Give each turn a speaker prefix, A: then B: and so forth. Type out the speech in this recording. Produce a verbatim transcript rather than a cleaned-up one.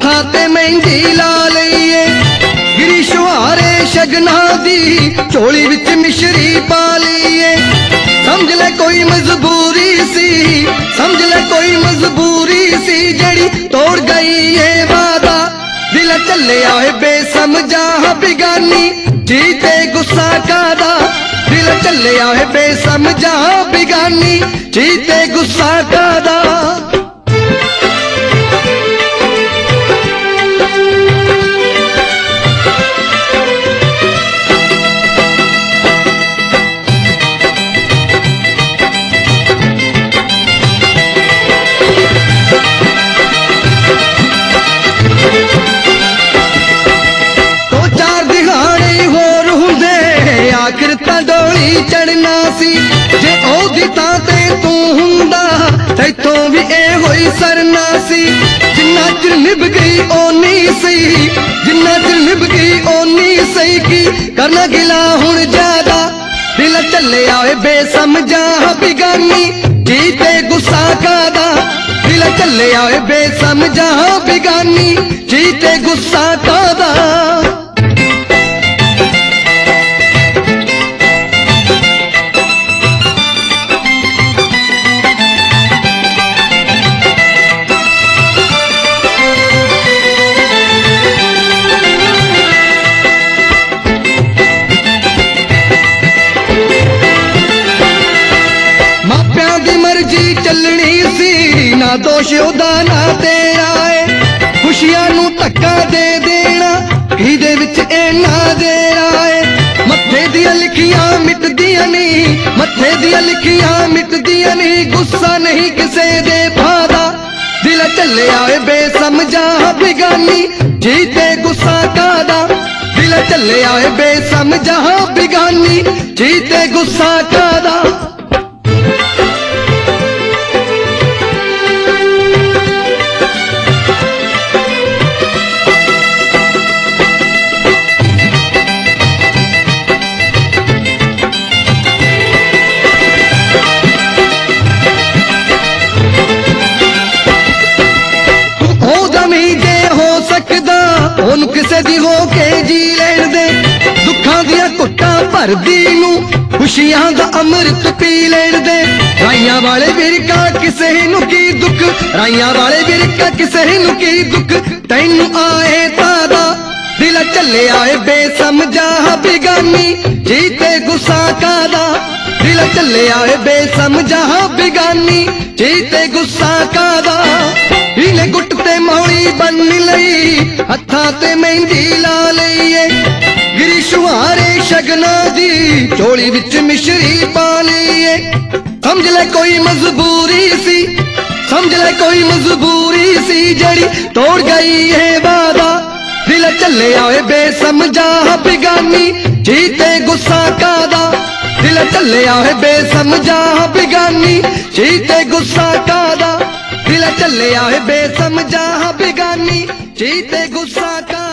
A: हत्थां ते मेहंदी ला लईए गिरी शुहारे शगना दी झोली विच मिश्री पा लईए समझ ले कोई मजबूरी सी समझ ले कोई मजबूरी सी जड़ी तोड़ गई ये वादा दिल चले आए बेसमझा बिगानी जीते गुस्सा कादा दिल चले आए बेसमझा बिगानी जीते गुस्सा कादा आखिर तां डोली चढ़ना सी जे ओदी तां ते तू हुंदा तैथों भी ए होई सरना सी जिन्ना चिर निभ गई ओनी सही जिन्ना चिर निभ गई ओनी सही की करना गिला हुण ज्यादा दिल चले आए बेसमझा बिगानी जीते गुस्सा कादा दिल चले आए बेसमझा बिगानी जीते गुस्सा कादा चलनी सी ना दोष उदा ना तेरा है खुशियां नू धक्का दे देना इहदे विच इन्ना देरा है मत्थे दियां लिखियां मिटदियां नहीं मत्थे दियां लिखियां मिटदियां नहीं गुस्सा नहीं किसे दे भादा दिल चले आए बेसमझा बिगानी जीते गुस्सा कादा दिल चले आए बेसमझा बिगानी जीते गुस्सा कादा ओनू किसे दी हो के जी लैण दे दुखां दियां घुट्टां भरदी नू खुशियां दा अमृत पी लैण दे राइयां वाले विरका किसे नू की दुख राइयां वाले विरका किसे नू की दुख तैनू आए तादा दिल चले आए बेसमझा बिगानी जीते गुस्सा कादा दिल चले आए बेसमझा बिगानी जीते गुस्सा कादा इन्हें गुट ते मौली बन लई हत्थां ते मेहंदी ला लईए गिरी शुहारे शगना दी झोली विच मिश्री पा लईए समझ ले कोई मजबूरी सी समझ ले कोई मजबूरी सी जड़ी तोड़ गई है वादा दिल चले आए बेसमझा बिगानी जीते गुस्सा कादा दिल चले आए बेसमझा बिगानी जीते गुस्सा कादा दिल चले आए बेसमझा बिगानी जीते गुस्सा का